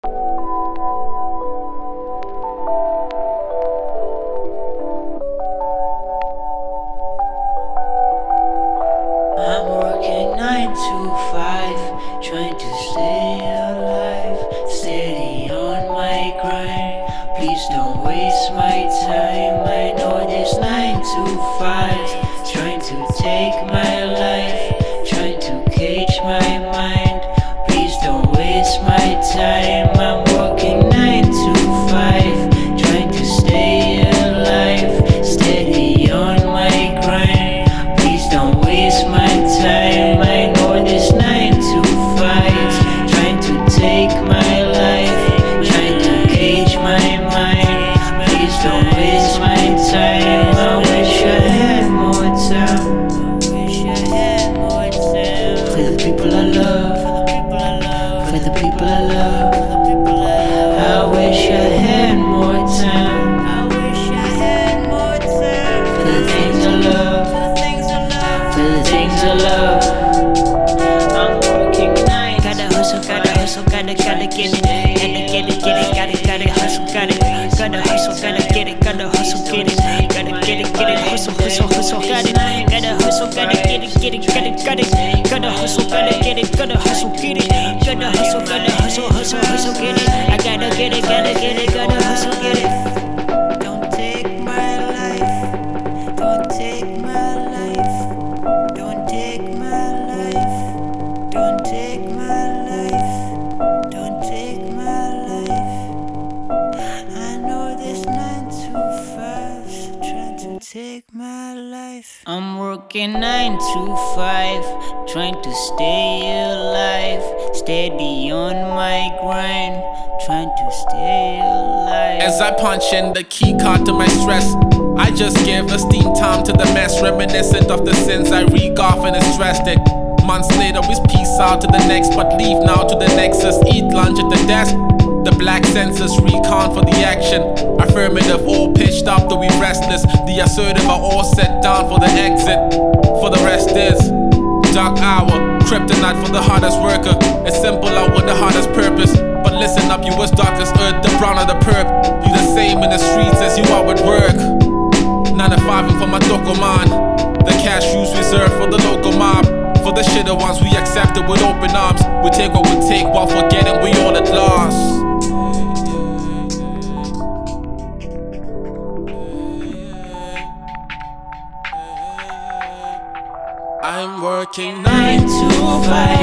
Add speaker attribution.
Speaker 1: I'm working 9 to 5, trying to stay alive, steady on my grind. Please don't waste my time. I know this 9 to 5, trying to take my life, trying to cage my mind. Please don't waste my time. I'm working 9 to 5, trying to stay alive, steady on my grind. Please don't waste my time. I know this 9 to 5, trying to take my life, trying to cage my mind. Please don't waste my time. I wish I had more time. For the people I love, for the people I love. I wish I had more time. For the things I love, for the things I love. I'm working 9 to 5.
Speaker 2: Gotta hustle, gotta hustle, gotta get it. Gotta hustle, gotta hustle, gotta get it. Gotta hustle, get it. Gotta get it, hustle, got it. Gotta hustle, gotta get it. Gotta hustle, gotta get it. Gotta hustle, get it. Gotta hustle, get it. I gotta get it, gotta hustle, get it.
Speaker 1: Don't take my life. Don't take my life. Don't take my life. Don't take my life. Don't take my life. I know this 9 to 5's trying to take my life.
Speaker 2: I'm working 9 to 5, trying to stay alive, steady on my grind, trying to stay alive.
Speaker 3: As I punch in the key card to my stress, I just give esteem time to the mess, reminiscent of the sins I wreak off and is stressed it. Months later, we peace out to the next, but leave now to the nexus. Eat lunch at the desk. The black census recon for the action. Affirmative, all pitched up to be restless. The assertive are all set down for the exit. For the rest is dark hour, kryptonite for the hardest worker. It's simple out with the hardest purpose. But listen up, you as dark as earth, the brown of the perp. You the same in the streets as you are at work. 9 to 5 for my doko man. The cashews reserved for the local mob. For the shitter ones, we accept it with open arms. We take what we take while forgetting we all at loss. I'm working 9 to 5,